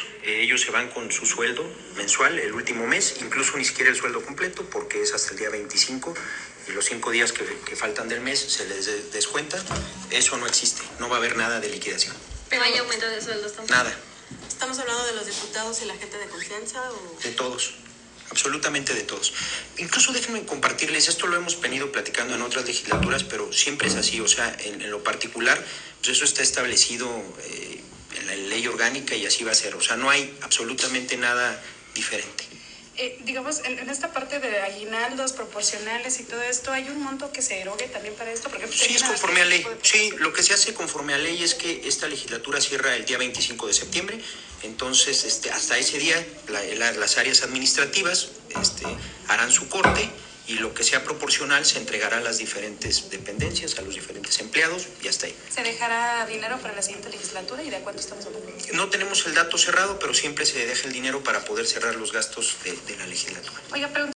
ellos se van con su sueldo mensual el último mes, incluso ni siquiera el sueldo completo, porque es hasta el día 25 y los 5 días que faltan del mes se les descuenta. Eso no existe, no va a haber nada de liquidación. ¿Pero hay aumento de sueldos tampoco? Nada. ¿Estamos hablando de los diputados y la gente de confianza? ¿O? De todos, absolutamente de todos. Incluso déjenme compartirles, esto lo hemos venido platicando en otras legislaturas, pero siempre es así, o sea, en lo particular, pues eso está establecido en la ley orgánica y así va a ser, o sea, no hay absolutamente nada diferente. Digamos, en esta parte de aguinaldos proporcionales y todo esto, ¿hay un monto que se erogue también para esto? Porque Sí, es conforme a ley. Sí, lo que se hace conforme a ley es que esta legislatura cierra el día 25 de septiembre, entonces hasta ese día las áreas administrativas harán su corte y lo que sea proporcional se entregará a las diferentes dependencias, a los diferentes empleados y hasta ahí. ¿Se dejará dinero para la siguiente legislatura y de cuánto estamos hablando? No tenemos el dato cerrado, pero siempre se deja el dinero para poder cerrar los gastos de la legislatura. Oiga,